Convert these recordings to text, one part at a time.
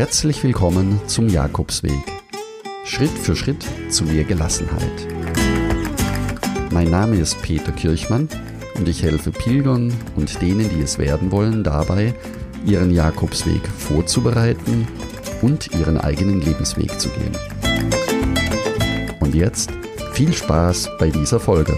Herzlich willkommen zum Jakobsweg. Schritt für Schritt zu mehr Gelassenheit. Mein Name ist Peter Kirchmann und ich helfe Pilgern und denen, die es werden wollen, dabei, ihren Jakobsweg vorzubereiten und ihren eigenen Lebensweg zu gehen. Und jetzt viel Spaß bei dieser Folge.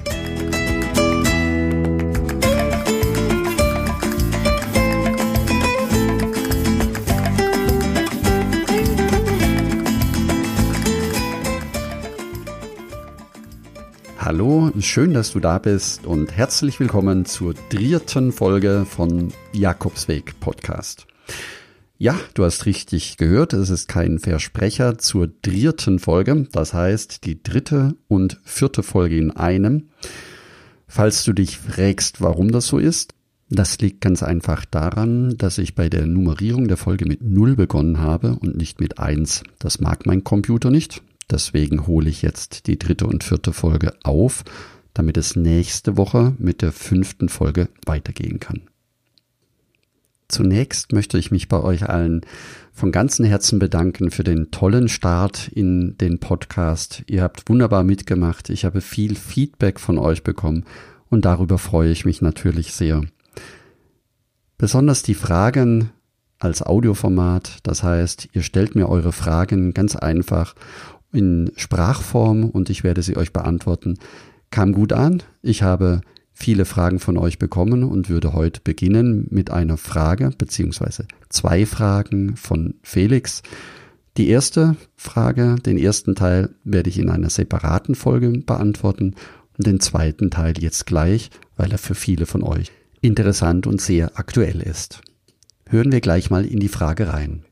Hallo, schön, dass du da bist und herzlich willkommen zur 3. Folge von Jakobsweg Podcast. Ja, du hast richtig gehört, es ist kein Versprecher zur 3. Folge, das heißt die 3. und 4. Folge in einem. Falls du dich fragst, warum das so ist, das liegt ganz einfach daran, dass ich bei der Nummerierung der Folge mit 0 begonnen habe und nicht mit 1. Das mag mein Computer nicht. Deswegen hole ich jetzt die 3. und 4. Folge auf, damit es nächste Woche mit der 5. Folge weitergehen kann. Zunächst möchte ich mich bei euch allen von ganzem Herzen bedanken für den tollen Start in den Podcast. Ihr habt wunderbar mitgemacht. Ich habe viel Feedback von euch bekommen und darüber freue ich mich natürlich sehr. Besonders die Fragen als Audioformat, das heißt, ihr stellt mir eure Fragen ganz einfach in Sprachform und ich werde sie euch beantworten, kam gut an. Ich habe viele Fragen von euch bekommen und würde heute beginnen mit einer Frage beziehungsweise 2 Fragen von Felix. Die erste Frage, den ersten Teil werde ich in einer separaten Folge beantworten und den zweiten Teil jetzt gleich, weil er für viele von euch interessant und sehr aktuell ist. Hören wir gleich mal in die Frage rein.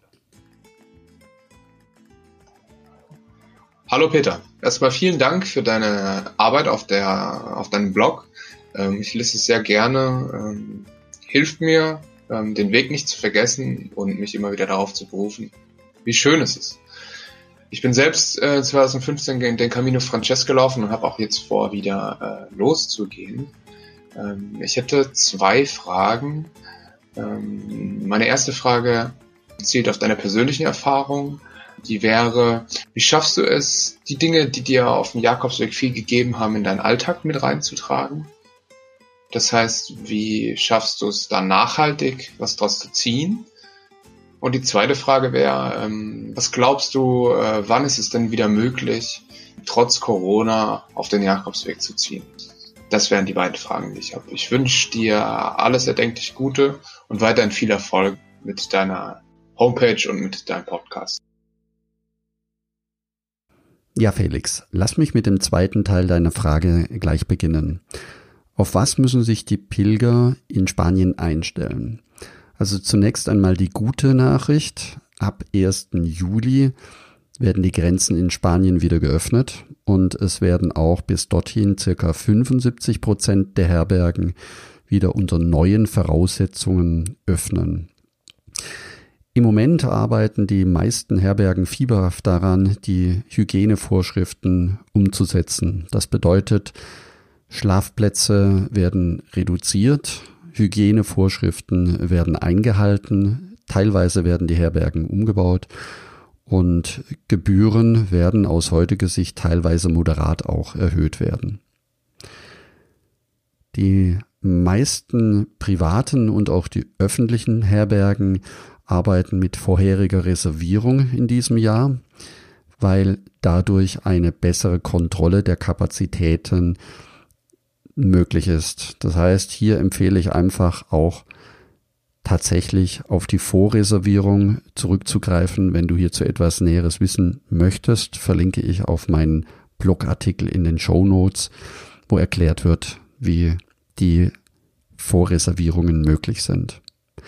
Hallo Peter, erstmal vielen Dank für deine Arbeit auf deinem Blog. Ich lese es sehr gerne, hilft mir, den Weg nicht zu vergessen und mich immer wieder darauf zu berufen, wie schön es ist. Ich bin selbst 2015 den Camino Frances gelaufen und habe auch jetzt vor, wieder loszugehen. Ich hätte 2 Fragen. Meine erste Frage zielt auf deine persönlichen Erfahrungen. Die wäre, wie schaffst du es, die Dinge, die dir auf dem Jakobsweg viel gegeben haben, in deinen Alltag mit reinzutragen? Das heißt, wie schaffst du es dann nachhaltig, was daraus zu ziehen? Und die zweite Frage wäre, was glaubst du, wann ist es denn wieder möglich, trotz Corona auf den Jakobsweg zu ziehen? Das wären die beiden Fragen, die ich habe. Ich wünsche dir alles erdenklich Gute und weiterhin viel Erfolg mit deiner Homepage und mit deinem Podcast. Ja, Felix, lass mich mit dem zweiten Teil deiner Frage gleich beginnen. Auf was müssen sich die Pilger in Spanien einstellen? Also zunächst einmal die gute Nachricht. Ab 1. Juli werden die Grenzen in Spanien wieder geöffnet und es werden auch bis dorthin ca. 75% der Herbergen wieder unter neuen Voraussetzungen öffnen. Im Moment arbeiten die meisten Herbergen fieberhaft daran, die Hygienevorschriften umzusetzen. Das bedeutet, Schlafplätze werden reduziert, Hygienevorschriften werden eingehalten, teilweise werden die Herbergen umgebaut und Gebühren werden aus heutiger Sicht teilweise moderat auch erhöht werden. Die meisten privaten und auch die öffentlichen Herbergen arbeiten mit vorheriger Reservierung in diesem Jahr, weil dadurch eine bessere Kontrolle der Kapazitäten möglich ist. Das heißt, hier empfehle ich einfach auch tatsächlich auf die Vorreservierung zurückzugreifen. Wenn du hierzu etwas Näheres wissen möchtest, verlinke ich auf meinen Blogartikel in den Shownotes, wo erklärt wird, wie die Vorreservierungen möglich sind.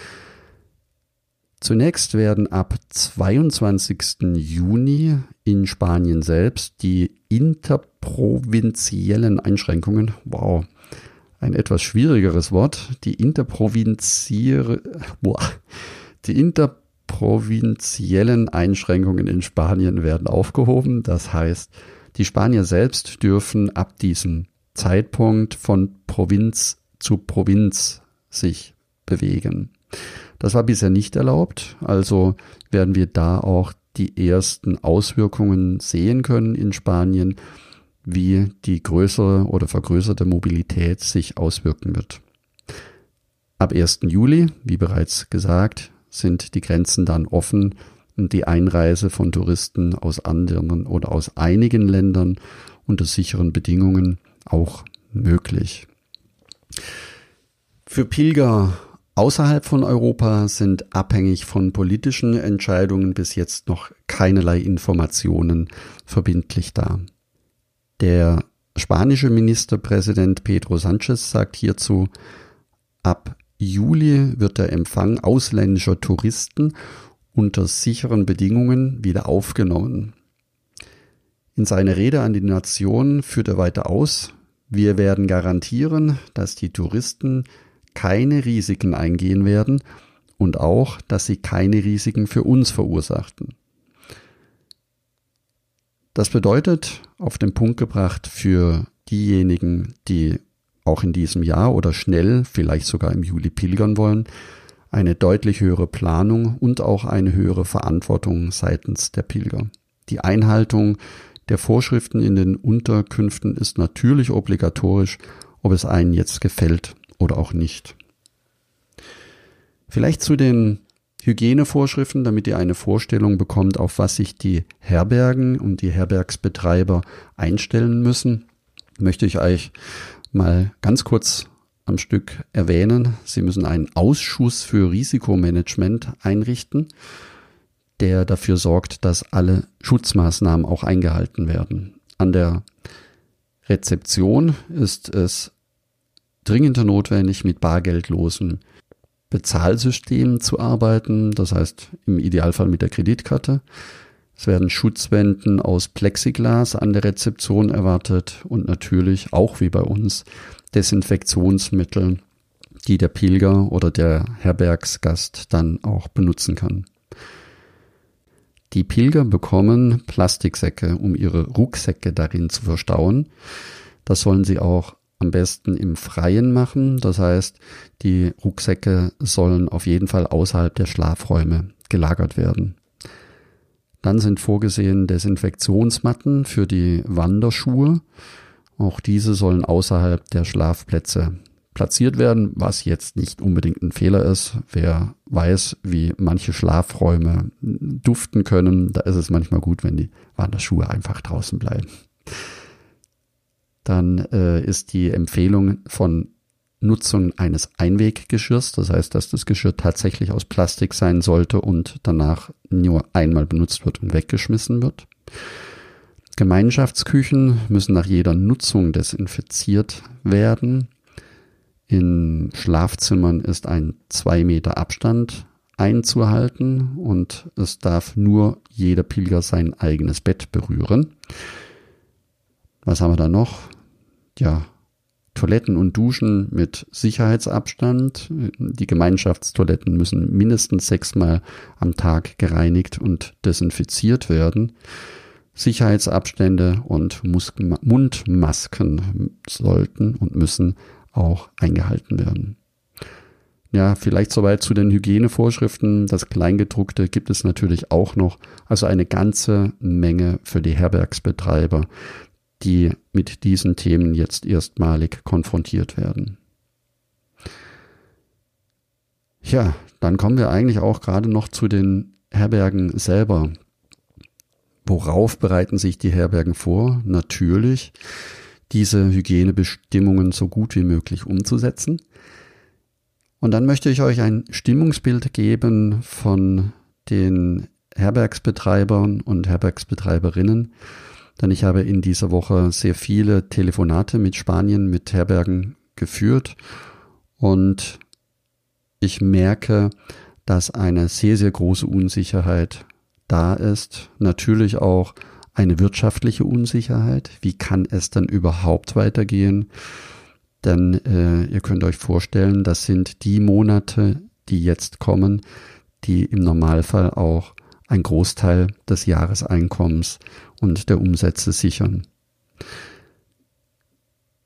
Zunächst werden ab 22. Juni in Spanien selbst die interprovinziellen Einschränkungen, ein etwas schwierigeres Wort, die interprovinziellen Einschränkungen in Spanien werden aufgehoben. Das heißt, die Spanier selbst dürfen ab diesem Zeitpunkt von Provinz zu Provinz sich bewegen. Das war bisher nicht erlaubt, also werden wir da auch die ersten Auswirkungen sehen können in Spanien, wie die größere oder vergrößerte Mobilität sich auswirken wird. Ab 1. Juli, wie bereits gesagt, sind die Grenzen dann offen und die Einreise von Touristen aus anderen oder aus einigen Ländern unter sicheren Bedingungen auch möglich. Für Pilger außerhalb von Europa sind abhängig von politischen Entscheidungen bis jetzt noch keinerlei Informationen verbindlich da. Der spanische Ministerpräsident Pedro Sánchez sagt hierzu, ab Juli wird der Empfang ausländischer Touristen unter sicheren Bedingungen wieder aufgenommen. In seiner Rede an die Nation führt er weiter aus, wir werden garantieren, dass die Touristen keine Risiken eingehen werden und auch, dass sie keine Risiken für uns verursachten. Das bedeutet, auf den Punkt gebracht, für diejenigen, die auch in diesem Jahr oder schnell, vielleicht sogar im Juli pilgern wollen, eine deutlich höhere Planung und auch eine höhere Verantwortung seitens der Pilger. Die Einhaltung der Vorschriften in den Unterkünften ist natürlich obligatorisch, ob es einen jetzt gefällt oder auch nicht. Vielleicht zu den Hygienevorschriften, damit ihr eine Vorstellung bekommt, auf was sich die Herbergen und die Herbergsbetreiber einstellen müssen, möchte ich euch mal ganz kurz am Stück erwähnen. Sie müssen einen Ausschuss für Risikomanagement einrichten, der dafür sorgt, dass alle Schutzmaßnahmen auch eingehalten werden. An der Rezeption ist es dringend notwendig, mit bargeldlosen Bezahlsystemen zu arbeiten, das heißt im Idealfall mit der Kreditkarte. Es werden Schutzwänden aus Plexiglas an der Rezeption erwartet und natürlich auch wie bei uns Desinfektionsmittel, die der Pilger oder der Herbergsgast dann auch benutzen kann. Die Pilger bekommen Plastiksäcke, um ihre Rucksäcke darin zu verstauen. Das sollen sie auch am besten im Freien machen. Das heißt, die Rucksäcke sollen auf jeden Fall außerhalb der Schlafräume gelagert werden. Dann sind vorgesehen Desinfektionsmatten für die Wanderschuhe. Auch diese sollen außerhalb der Schlafplätze platziert werden, was jetzt nicht unbedingt ein Fehler ist. Wer weiß, wie manche Schlafräume duften können, da ist es manchmal gut, wenn die Wanderschuhe einfach draußen bleiben. Dann ist die Empfehlung von Nutzung eines Einweggeschirrs, das heißt, dass das Geschirr tatsächlich aus Plastik sein sollte und danach nur einmal benutzt wird und weggeschmissen wird. Gemeinschaftsküchen müssen nach jeder Nutzung desinfiziert werden. In Schlafzimmern ist ein 2 Meter Abstand einzuhalten und es darf nur jeder Pilger sein eigenes Bett berühren. Was haben wir da noch? Ja, Toiletten und Duschen mit Sicherheitsabstand. Die Gemeinschaftstoiletten müssen mindestens 6-mal am Tag gereinigt und desinfiziert werden. Sicherheitsabstände und Mundmasken sollten und müssen auch eingehalten werden. Ja, vielleicht soweit zu den Hygienevorschriften. Das Kleingedruckte gibt es natürlich auch noch. Also eine ganze Menge für die Herbergsbetreiber, die mit diesen Themen jetzt erstmalig konfrontiert werden. Ja, dann kommen wir eigentlich auch gerade noch zu den Herbergen selber. Worauf bereiten sich die Herbergen vor? Natürlich, diese Hygienebestimmungen so gut wie möglich umzusetzen. Und dann möchte ich euch ein Stimmungsbild geben von den Herbergsbetreibern und Herbergsbetreiberinnen, denn ich habe in dieser Woche sehr viele Telefonate mit Spanien, mit Herbergen geführt und ich merke, dass eine sehr, sehr große Unsicherheit da ist. Natürlich auch eine wirtschaftliche Unsicherheit. Wie kann es dann überhaupt weitergehen? Denn ihr könnt euch vorstellen, das sind die Monate, die jetzt kommen, die im Normalfall auch ein Großteil des Jahreseinkommens und der Umsätze sichern.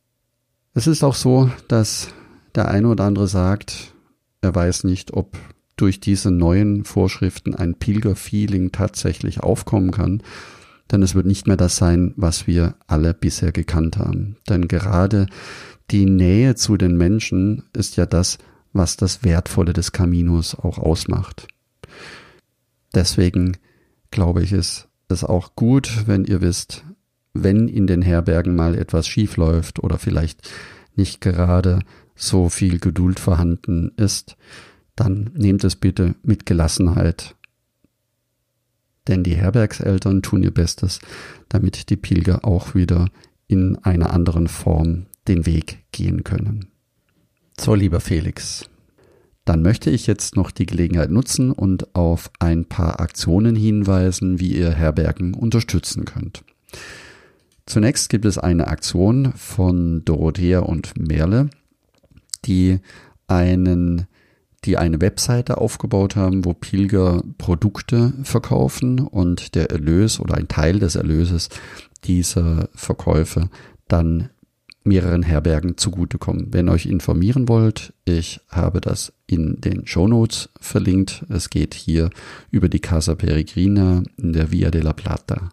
Es ist auch so, dass der eine oder andere sagt, er weiß nicht, ob durch diese neuen Vorschriften ein Pilgerfeeling tatsächlich aufkommen kann, denn es wird nicht mehr das sein, was wir alle bisher gekannt haben. Denn gerade die Nähe zu den Menschen ist ja das, was das Wertvolle des Caminos auch ausmacht. Deswegen glaube ich, ist es auch gut, wenn ihr wisst, wenn in den Herbergen mal etwas schief läuft oder vielleicht nicht gerade so viel Geduld vorhanden ist, dann nehmt es bitte mit Gelassenheit. Denn die Herbergseltern tun ihr Bestes, damit die Pilger auch wieder in einer anderen Form den Weg gehen können. So, lieber Felix, dann möchte ich jetzt noch die Gelegenheit nutzen und auf ein paar Aktionen hinweisen, wie ihr Herbergen unterstützen könnt. Zunächst gibt es eine Aktion von Dorothea und Merle, die eine Webseite aufgebaut haben, wo Pilger Produkte verkaufen und der Erlös oder ein Teil des Erlöses dieser Verkäufe dann mehreren Herbergen zugutekommen. Wenn ihr euch informieren wollt, ich habe das in den Shownotes verlinkt. Es geht hier über die Casa Peregrina in der Via de la Plata.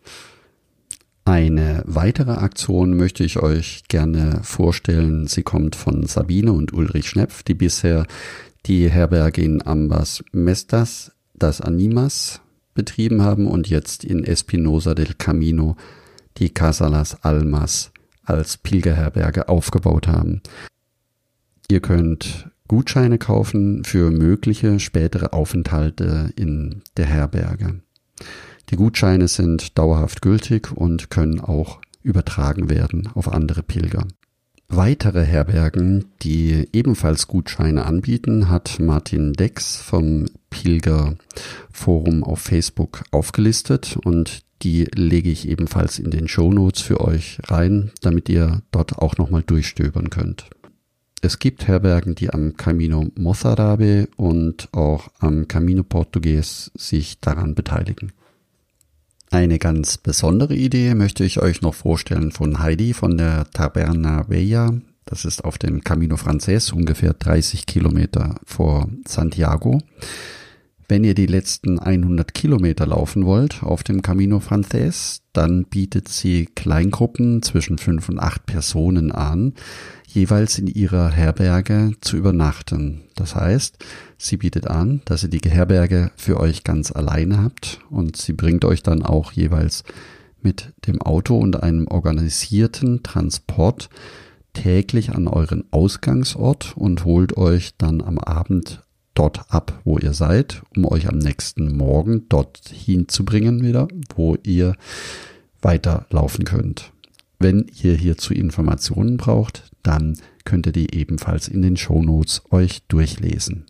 Eine weitere Aktion möchte ich euch gerne vorstellen. Sie kommt von Sabine und Ulrich Schnepf, die bisher die Herberge in Ambas Mestas, das Animas, betrieben haben und jetzt in Espinosa del Camino die Casa Las Almas als Pilgerherberge aufgebaut haben. Ihr könnt Gutscheine kaufen für mögliche spätere Aufenthalte in der Herberge. Die Gutscheine sind dauerhaft gültig und können auch übertragen werden auf andere Pilger. Weitere Herbergen, die ebenfalls Gutscheine anbieten, hat Martin Dex vom Pilgerforum auf Facebook aufgelistet und die lege ich ebenfalls in den Shownotes für euch rein, damit ihr dort auch nochmal durchstöbern könnt. Es gibt Herbergen, die am Camino Mozarabe und auch am Camino Portugues sich daran beteiligen. Eine ganz besondere Idee möchte ich euch noch vorstellen von Heidi von der Taberna Vella. Das ist auf dem Camino Frances, ungefähr 30 Kilometer vor Santiago. Wenn ihr die letzten 100 Kilometer laufen wollt auf dem Camino Frances, dann bietet sie Kleingruppen zwischen 5 und 8 Personen an, jeweils in ihrer Herberge zu übernachten. Das heißt, sie bietet an, dass ihr die Herberge für euch ganz alleine habt und sie bringt euch dann auch jeweils mit dem Auto und einem organisierten Transport täglich an euren Ausgangsort und holt euch dann am Abend dort ab, wo ihr seid, um euch am nächsten Morgen dorthin zu bringen wieder, wo ihr weiterlaufen könnt. Wenn ihr hierzu Informationen braucht, dann könnt ihr die ebenfalls in den Shownotes euch durchlesen.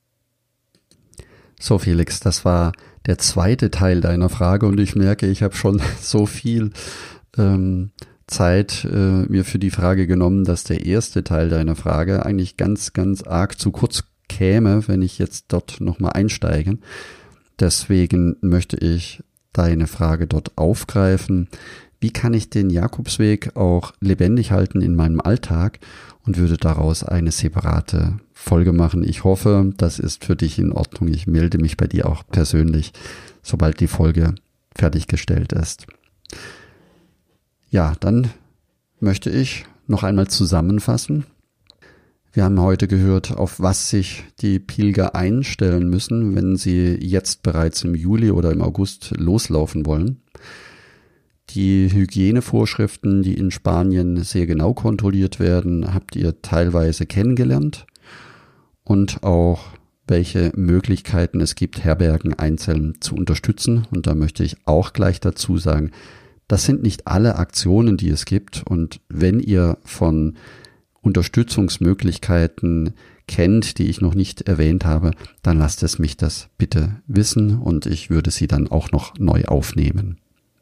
So Felix, das war der zweite Teil deiner Frage und ich merke, ich habe schon so viel Zeit mir für die Frage genommen, dass der erste Teil deiner Frage eigentlich ganz, ganz arg zu kurz käme, wenn ich jetzt dort nochmal einsteige. Deswegen möchte ich deine Frage dort aufgreifen. Wie kann ich den Jakobsweg auch lebendig halten in meinem Alltag und würde daraus eine separate Folge machen. Ich hoffe, das ist für dich in Ordnung. Ich melde mich bei dir auch persönlich, sobald die Folge fertiggestellt ist. Ja, dann möchte ich noch einmal zusammenfassen. Wir haben heute gehört, auf was sich die Pilger einstellen müssen, wenn sie jetzt bereits im Juli oder im August loslaufen wollen. Die Hygienevorschriften, die in Spanien sehr genau kontrolliert werden, habt ihr teilweise kennengelernt und auch welche Möglichkeiten es gibt, Herbergen einzeln zu unterstützen. Und da möchte ich auch gleich dazu sagen, das sind nicht alle Aktionen, die es gibt. Und wenn ihr von Unterstützungsmöglichkeiten kennt, die ich noch nicht erwähnt habe, dann lasst es mich das bitte wissen und ich würde sie dann auch noch neu aufnehmen.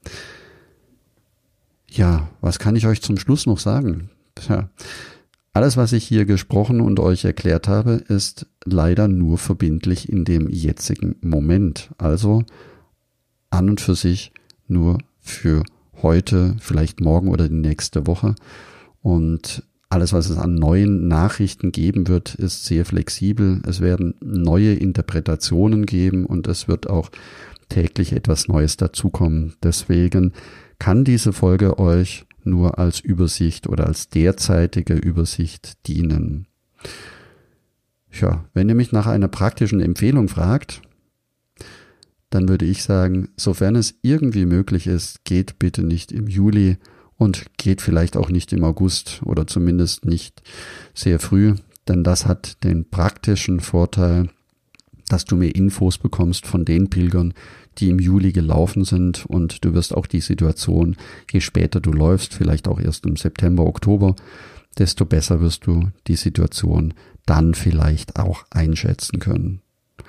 Ja, was kann ich euch zum Schluss noch sagen? Tja, alles, was ich hier gesprochen und euch erklärt habe, ist leider nur verbindlich in dem jetzigen Moment. Also an und für sich nur für heute, vielleicht morgen oder die nächste Woche. Und Alles, was es an neuen Nachrichten geben wird, ist sehr flexibel. Es werden neue Interpretationen geben und es wird auch täglich etwas Neues dazukommen. Deswegen kann diese Folge euch nur als Übersicht oder als derzeitige Übersicht dienen. Ja, wenn ihr mich nach einer praktischen Empfehlung fragt, dann würde ich sagen, sofern es irgendwie möglich ist, geht bitte nicht im Juli und geht vielleicht auch nicht im August oder zumindest nicht sehr früh, denn das hat den praktischen Vorteil, dass du mehr Infos bekommst von den Pilgern, die im Juli gelaufen sind, und du wirst auch die Situation, je später du läufst, vielleicht auch erst im September, Oktober, desto besser wirst du die Situation dann vielleicht auch einschätzen können.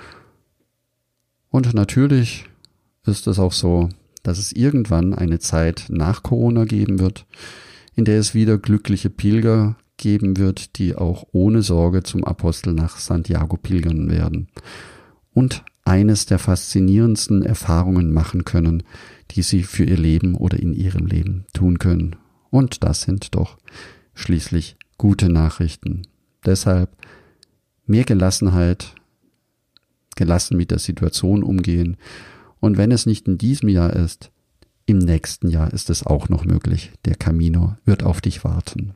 Und natürlich ist es auch so, dass es irgendwann eine Zeit nach Corona geben wird, in der es wieder glückliche Pilger geben wird, die auch ohne Sorge zum Apostel nach Santiago pilgern werden und eines der faszinierendsten Erfahrungen machen können, die sie für ihr Leben oder in ihrem Leben tun können. Und das sind doch schließlich gute Nachrichten. Deshalb mehr Gelassenheit, gelassen mit der Situation umgehen. Und wenn es nicht in diesem Jahr ist, im nächsten Jahr ist es auch noch möglich. Der Camino wird auf dich warten.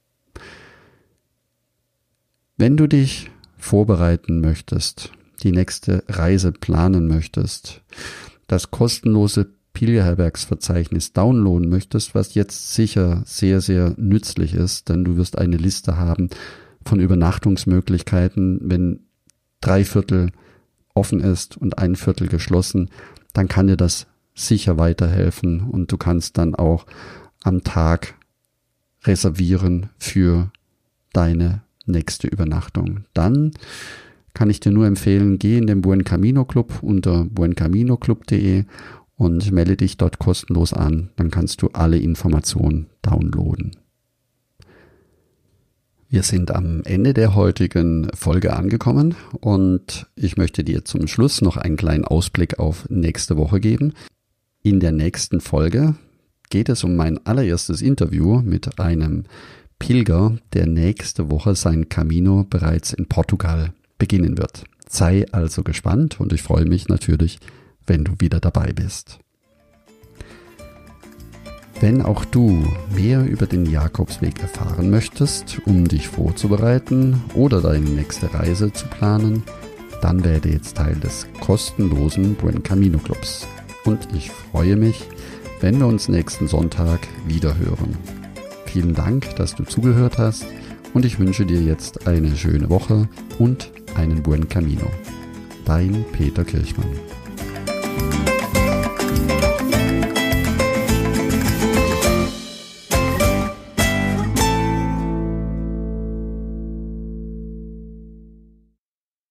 Wenn du dich vorbereiten möchtest, die nächste Reise planen möchtest, das kostenlose Pilgerherbergsverzeichnis downloaden möchtest, was jetzt sicher sehr, sehr nützlich ist, denn du wirst eine Liste haben von Übernachtungsmöglichkeiten. Wenn 3/4 offen ist und 1/4 geschlossen, dann kann dir das sicher weiterhelfen und du kannst dann auch am Tag reservieren für deine nächste Übernachtung. Dann kann ich dir nur empfehlen, geh in den Buen Camino Club unter buencaminoclub.de und melde dich dort kostenlos an. Dann kannst du alle Informationen downloaden. Wir sind am Ende der heutigen Folge angekommen und ich möchte dir zum Schluss noch einen kleinen Ausblick auf nächste Woche geben. In der nächsten Folge geht es um mein allererstes Interview mit einem Pilger, der nächste Woche sein Camino bereits in Portugal beginnen wird. Sei also gespannt und ich freue mich natürlich, wenn du wieder dabei bist. Wenn auch du mehr über den Jakobsweg erfahren möchtest, um dich vorzubereiten oder deine nächste Reise zu planen, dann werde jetzt Teil des kostenlosen Buen Camino Clubs. Und ich freue mich, wenn wir uns nächsten Sonntag wieder hören. Vielen Dank, dass du zugehört hast und ich wünsche dir jetzt eine schöne Woche und einen Buen Camino. Dein Peter Kirchmann.